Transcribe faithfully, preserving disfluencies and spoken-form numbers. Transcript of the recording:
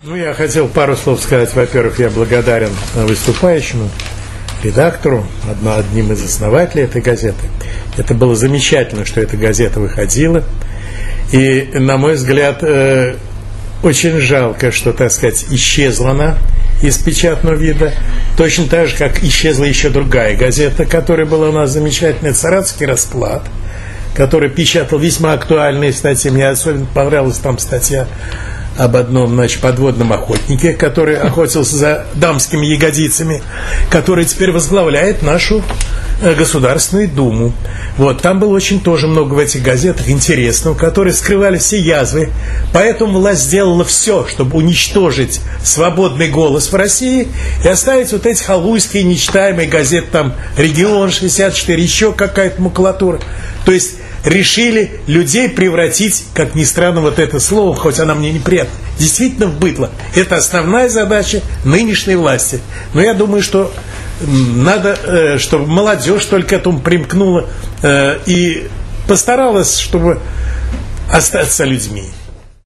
Ну, я хотел пару слов сказать. Во-первых, я благодарен выступающему, редактору, одним из основателей этой газеты. Это было замечательно, что эта газета выходила. И, на мой взгляд, очень жалко, что, так сказать, исчезла она из печатного вида. Точно так же, как исчезла еще другая газета, которая была у нас замечательная, «Саратовский расклад», который печатал весьма актуальные статьи. Мне особенно понравилась там статья об одном, значит, подводном охотнике, который охотился за дамскими ягодицами, который теперь возглавляет нашу Государственную Думу. Вот, там было очень тоже много в этих газетах интересного, которые скрывали все язвы. Поэтому власть сделала все, чтобы уничтожить свободный голос в России и оставить вот эти халуйские, нечитаемые газеты, там, «Регион шестьдесят четыре», еще какая-то макулатура. То есть решили людей превратить, как ни странно, вот это слово, хоть она мне неприятна, действительно в быдло. Это основная задача нынешней власти. Но я думаю, что надо, чтобы молодежь только к этому примкнула и постаралась, чтобы остаться людьми.